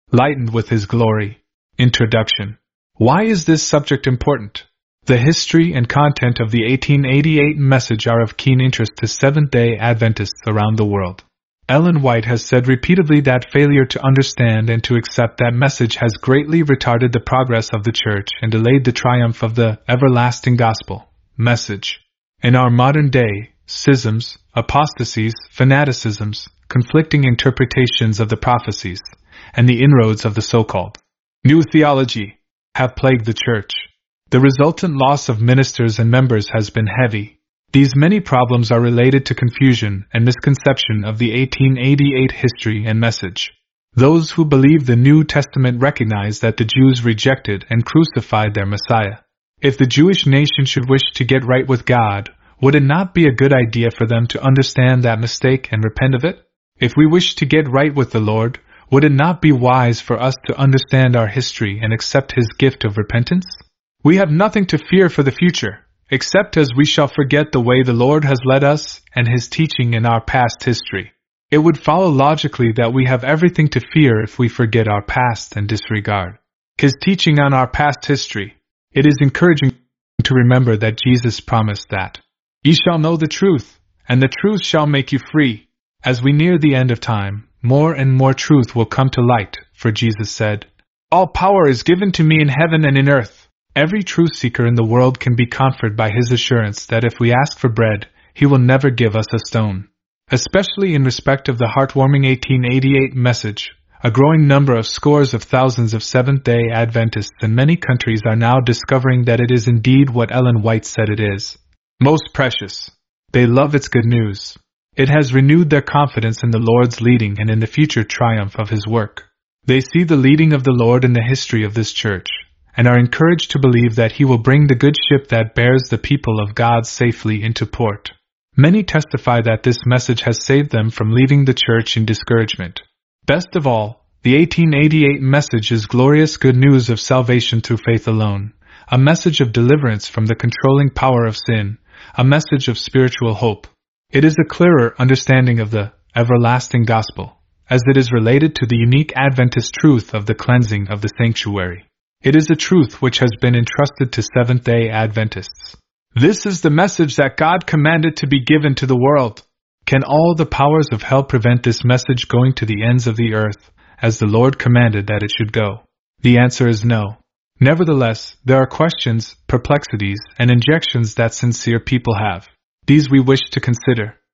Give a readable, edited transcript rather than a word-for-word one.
lightened with His glory. Introduction. Why is this subject important? The history and content of the 1888 message are of keen interest to Seventh-day Adventists around the world. Ellen White has said repeatedly that failure to understand and to accept that message has greatly retarded the progress of the Church and delayed the triumph of the everlasting gospel message. In our modern day, schisms, apostasies, fanaticisms, conflicting interpretations of the prophecies, and the inroads of the so-called new theology have plagued the Church. The resultant loss of ministers and members has been heavy. These many problems are related to confusion and misconception of the 1888 history and message. Those who believe the New Testament recognize that the Jews rejected and crucified their Messiah. If the Jewish nation should wish to get right with God, would it not be a good idea for them to understand that mistake and repent of it? If we wish to get right with the Lord, would it not be wise for us to understand our history and accept His gift of repentance? We have nothing to fear for the future, except as we shall forget the way the Lord has led us and His teaching in our past history. It would follow logically that we have everything to fear if we forget our past and disregard His teaching on our past history. It is encouraging to remember that Jesus promised that, "Ye shall know the truth, and the truth shall make you free." As we near the end of time, more and more truth will come to light, for Jesus said, "All power is given to me in heaven and in earth." Every truth seeker in the world can be comforted by His assurance that if we ask for bread, He will never give us a stone. Especially in respect of the heartwarming 1888 message, a growing number of scores of thousands of Seventh-day Adventists in many countries are now discovering that it is indeed what Ellen White said it is. Most precious. They love its good news. It has renewed their confidence in the Lord's leading and in the future triumph of His work. They see the leading of the Lord in the history of this Church, and are encouraged to believe that He will bring the good ship that bears the people of God safely into port. Many testify that this message has saved them from leaving the Church in discouragement. Best of all, the 1888 message is glorious good news of salvation through faith alone, a message of deliverance from the controlling power of sin, a message of spiritual hope. It is a clearer understanding of the everlasting gospel, as it is related to the unique Adventist truth of the cleansing of the sanctuary. It is a truth which has been entrusted to Seventh-day Adventists. This is the message that God commanded to be given to the world. Can all the powers of hell prevent this message going to the ends of the earth, as the Lord commanded that it should go? The answer is no. Nevertheless, there are questions, perplexities, and injections that sincere people have. These we wish to consider.